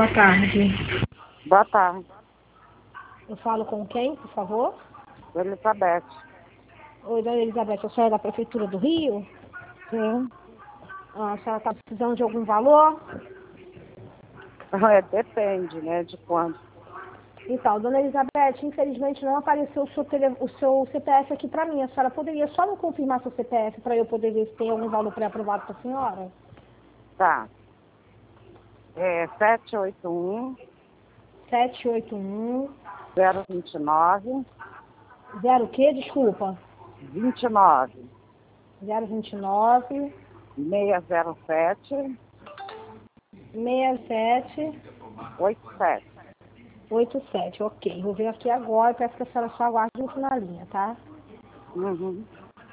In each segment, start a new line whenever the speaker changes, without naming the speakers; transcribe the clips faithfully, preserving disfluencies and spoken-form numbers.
tarde.
Boa tarde.
Eu falo com quem, por favor?
Elizabeth.
Oi, dona Elizabeth, a senhora é da Prefeitura do Rio?
Sim.
Ah, a senhora está precisando de algum valor?
É, depende, né, de quando.
Então, dona Elizabeth, infelizmente não apareceu o seu, tele... o seu C P F aqui para mim. A senhora poderia só me confirmar seu C P F para eu poder ver se tem algum valor pré-aprovado para a senhora?
Tá. É sete oito um,
sete oito um,
zero dois nove,
zero o quê? Desculpa.
vinte e nove,
zero vinte e nove,
seiscentos e sete,
sessenta e sete,
oitenta e sete.
oitenta e sete. Ok, vou ver aqui agora. Peço que a senhora só aguarde muito na linha, tá?
Uhum.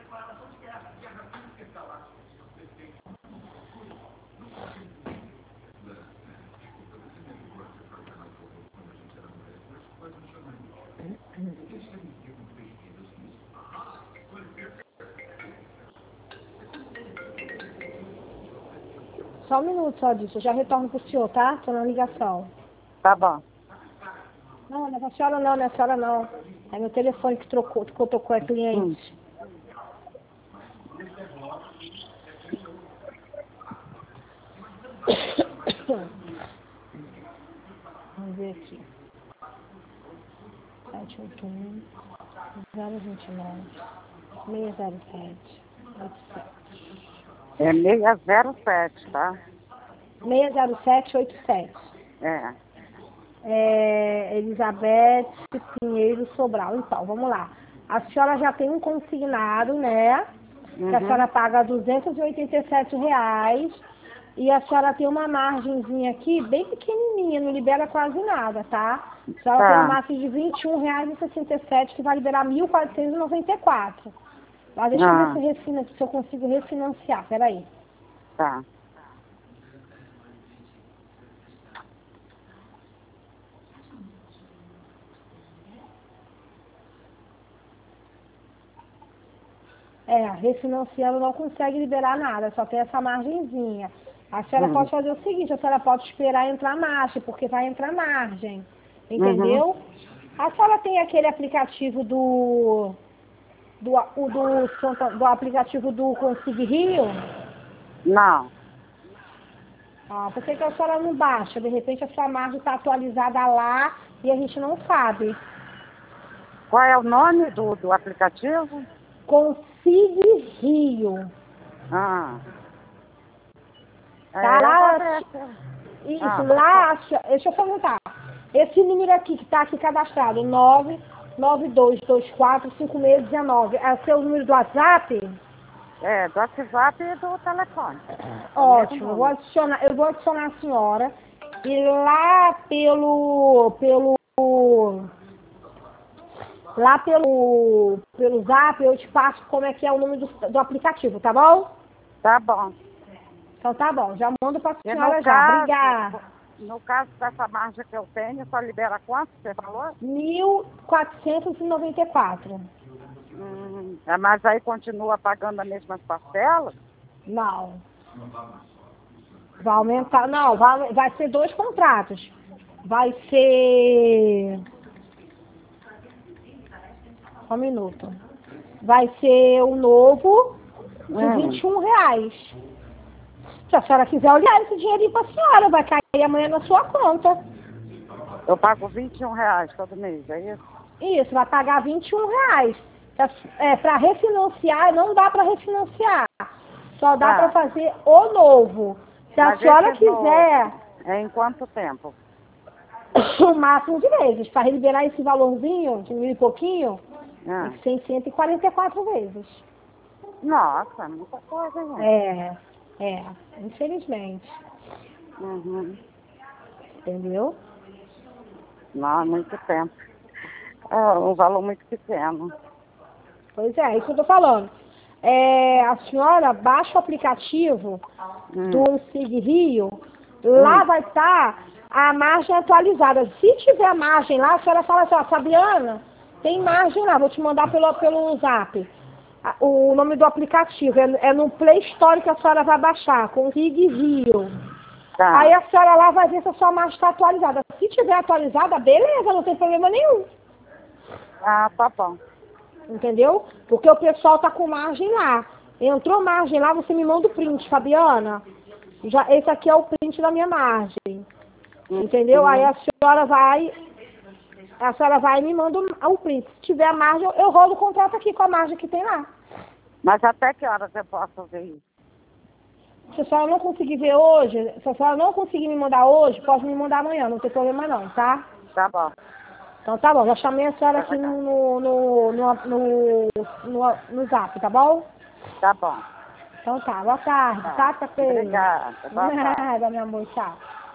Só um minuto só disso. Eu já retorno pro senhor, tá? Tô na ligação.
Tá bom.
Não, não é a senhora não, não é a senhora não. É meu telefone que trocou, que tocou é
Hum.
cliente. Vamos ver aqui. sete oito um, zero dois nove, seis zero sete, oito sete.
É seiscentos e sete, tá?
seis zero sete oito sete.
É.
É, Elizabeth Pinheiro Sobral. Então, vamos lá. A senhora já tem um consignado, né? Que a senhora
Uhum.
paga duzentos e oitenta e sete reais. E a senhora tem uma margenzinha aqui, bem pequenininha, não libera quase nada, tá? A senhora tem uma
Tá.
margem de vinte e um reais e sessenta e sete que vai liberar mil quatrocentos e noventa e quatro. Mas deixa eu ver
Ah,
se, refina, se eu consigo refinanciar. Peraí.
tá.
É, refinanciando não consegue liberar nada, só tem essa margenzinha. A senhora
Uhum.
pode fazer o seguinte, a senhora pode esperar entrar margem, porque vai entrar margem.
Uhum.
Entendeu? A senhora tem aquele aplicativo do. Do, o do, Santa- do aplicativo do Consig Rio?
Não.
Ah, por que que a senhora não baixa? De repente a sua margem está atualizada lá e a gente não sabe.
Qual é o nome do, do aplicativo?
Consig Rio.
Ah.
Tá
É, eu vou
lá.
ver. se-
Isso,
Ah,
lá, deixa eu perguntar. Esse número aqui que está aqui cadastrado, nove nove dois dois quatro cinco seis um nove, é o seu número do WhatsApp?
é, do WhatsApp e do telefone. É o mesmo
Ótimo, eu vou
número.
adicionar, eu vou adicionar a senhora e lá pelo, pelo, lá pelo, pelo Zap eu te passo como é que é o número do, do aplicativo, tá bom?
Tá bom.
Então tá bom, já mando para a
E no
senhora já,
caso,
obrigada.
no caso dessa margem que eu tenho, só libera quanto você falou?
mil quatrocentos e noventa e quatro.
Hum, é, mas aí continua pagando as mesmas parcelas?
Não. Vai aumentar, não, vai, vai ser dois contratos. Vai ser. Só um minuto. Vai ser o novo de
Hum,
vinte e um reais. Se a senhora quiser olhar esse dinheirinho para a senhora, vai cair amanhã na sua conta.
eu pago vinte e um reais todo mês, é isso?
Isso, vai pagar vinte e um reais. É, para refinanciar, não dá para refinanciar. Só dá para
Tá.
fazer o novo. Se a
Mas
senhora
esse
quiser,
novo, é em quanto tempo?
o máximo de vezes, para liberar esse valorzinho de mil e pouquinho, tem
Ah,
que ser em cento e quarenta e quatro vezes.
nossa, muita coisa, gente.
É, é, infelizmente.
Uhum.
Entendeu?
Não, é muito tempo. É um valor muito pequeno.
Pois é, é isso que eu tô falando. É, a senhora baixa o aplicativo
Hum,
do Sig Rio, lá
hum.
vai estar a margem atualizada. Se tiver margem lá, a senhora fala assim, ó, Fabiana, tem margem lá, vou te mandar pelo, pelo zap. A- O nome do aplicativo é, é no Play Store que a senhora vai baixar, com Sig Rio.
Tá.
Aí a senhora lá vai ver se a sua margem está atualizada. Se tiver atualizada, beleza, não tem problema nenhum.
Ah, tá bom.
Entendeu? Porque o pessoal tá com margem lá. Entrou margem lá, você me manda o print, Fabiana. Já, esse aqui é o print da minha margem. Entendeu?
Uhum.
Aí a senhora vai, a senhora vai e me manda o print. Se tiver a margem, eu, eu rolo o contrato aqui com a margem que tem lá.
Mas até que horas eu posso ver isso?
Se a senhora não conseguir ver hoje, se a senhora não conseguir me mandar hoje, pode me mandar amanhã, não tem problema não, tá?
Tá bom.
Então tá bom, já chamei a senhora aqui no, no, no, no, no, no, no zap, tá bom?
Tá bom.
Então tá, boa tarde, tá,
Tá.
Tapê?
Obrigada. Boa tarde.
Nada, meu amor, tchau.